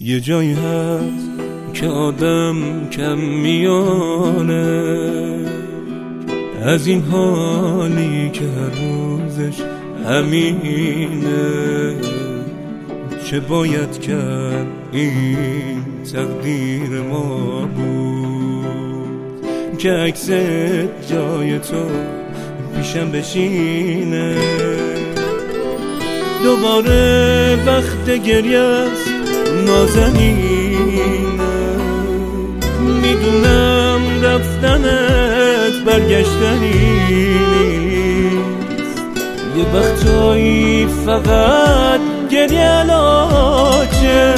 یه جایی هست که آدم کم میانه از این حالی که هر روزش همینه. چه باید کرد این تقدیر ما بود که عکس جای تو پیشم بشینه. دوباره وقت گریه است نازنینه، میدونم رفتنت برگشتنی نیست. یه وقتایی فقط گریه علاجه،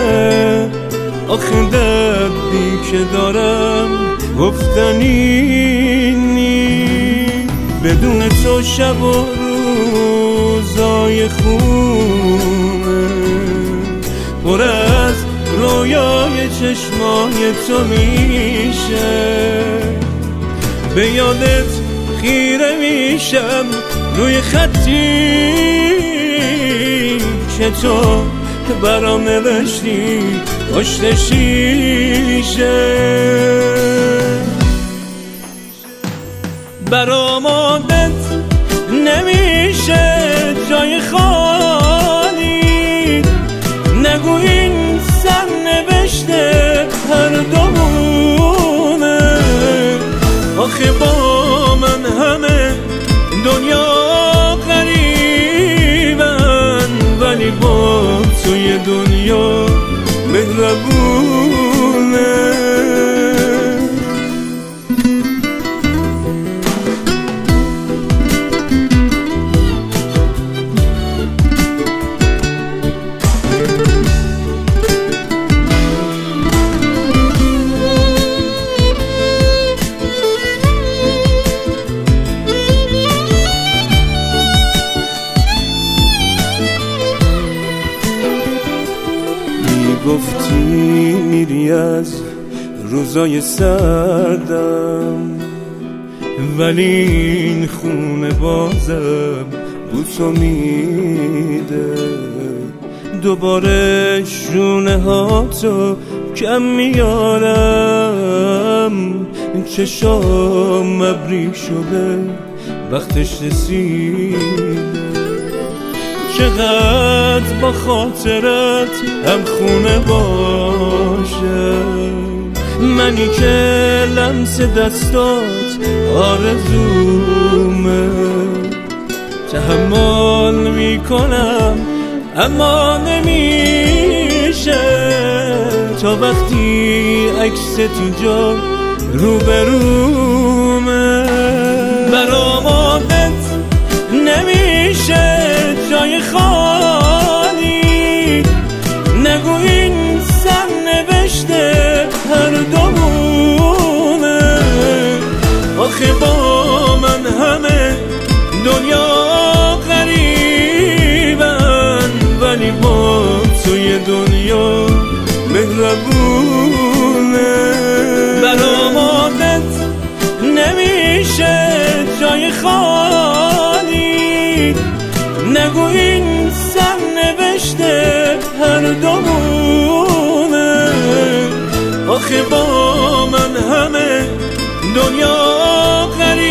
آخه دردی که دارم گفتنی نیست. بدون تو شب و روزای خونه پر از رویای چشمای تو میشه. به یادت خیره میشم روی خطی که تو برام نوشتی پشت شیشه. برام عادت نمیشه جای خالی، نگو این سر نوشته هر دومونه. آخه با من همه دنیا غریبن، ولی با توی دنیا مهربونه. گفتی میری از روزای سردم، ولی این خونه بازم بوسو میده. دوباره شونه ها تو کم میارم، چشام ابری شده وقتش رسیده. چقدر با خاطرت هم خونه باشه، منی که لمس دستات آرزومه. تحمل میکنم اما نمیشه، تا وقتی عکست اینجا روبرومه. برام عادت نمیشه جای خالی، نگو این سر نوشته هر دومونه. آخه با من همه دنیا غریبن، ولی با توی دنیا مهربونه. برام عادت نمیشه جای خالی، نگو این سر نوشته هر دومونه. آخه با من همه دنیا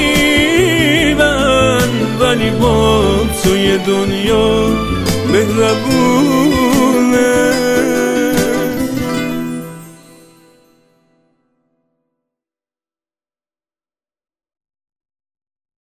غریبن، ولی با توی دنیا مهربونه.